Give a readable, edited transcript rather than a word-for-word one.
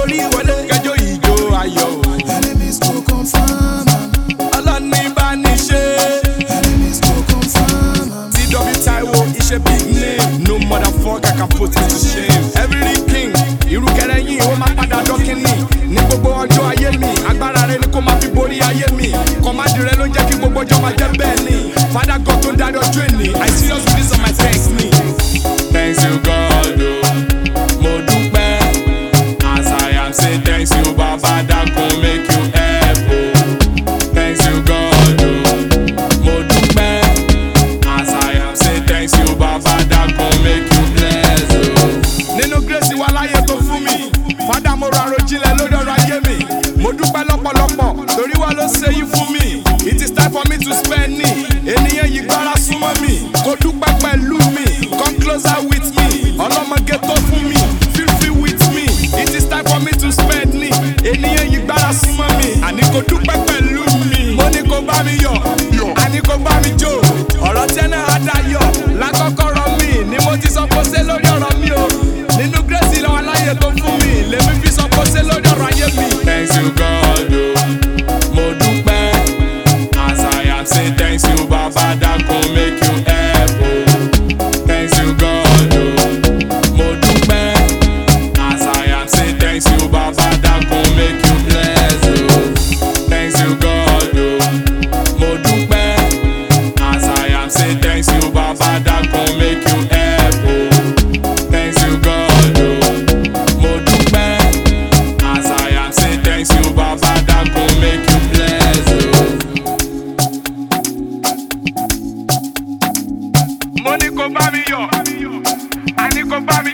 wọlé wọlé kẹjọ ìjó ayọ̀. Enemies go confirm am. Ọlọ́ni bá ní ṣe. Enemies go confirm am. TW Taiwo is a big name. No motherfucker can put me to shame. Every king, irúkẹrẹ yìí ó máa padà dọ́kínì. Ní gbogbo ọjọ́ ayé mi, agbára rẹ ni kó máa fi borí ayé mi. Kọ̀mádì rẹ ló ń jẹ́ kí gbogbo ọjọ́ máa jẹ́ bẹ́ẹ̀ ni. Father God tó ń darí ọjọ́ èní, I serious with this on my text me. Thanks you God o, mo dúpẹ́. As I am say thanks you Baba dákun make you help o. Thanks you God o, mo dúpẹ́. As I am say thanks you Baba dákun make you bless o. Nínú grace wa láyé tó fún mi, Father mo ra rojinlẹ̀ lórí ọ̀rọ̀ ayé mi. Mo dúpẹ́ lọ́pọ̀lọpọ̀ torí wa ló ṣe yí fún mi. It is time for me to spend ni. Ènìyàn yìí gbára súnmọ́ mi, kò dúpẹ́ pẹ̀lú mi. Come closer with me, ọlọ́mọge tó fún mi. Feel free with me, it is time for me to spend ni. Ènìyàn yìí gbára súnmọ́ mi, àní kò dúpẹ́ pẹ̀lú mi. Mo ní kó bá mi yọ̀, àní kó bá mi jó. Ọ̀rọ̀ tẹ́nà àdáyọ̀ lákọ́kọ́rọ́ mi ni mo ti sọ kó ṣe lórí ọ̀rọ̀ mi o. Nínú grace lọ́wọ́ láyé tó fún mi, lèmi fi sọ kó ṣe lórí ọ̀rọ̀ ayé mi. Thanks you God o, mo dúpẹ́. As I am say thanks you Baba dákun make you help o. Thanks you God o, mo dúpẹ́. As I am say thanks you Baba dákun make you bless o. Thanks you God o, mo dúpẹ́. As I am say thanks you Baba dákun make you help o. Thanks you God o, mo dúpẹ́. As I am say thanks you Baba dákun make you bless o. Mo ní kó bá mi yọ̀, àní kó bá mi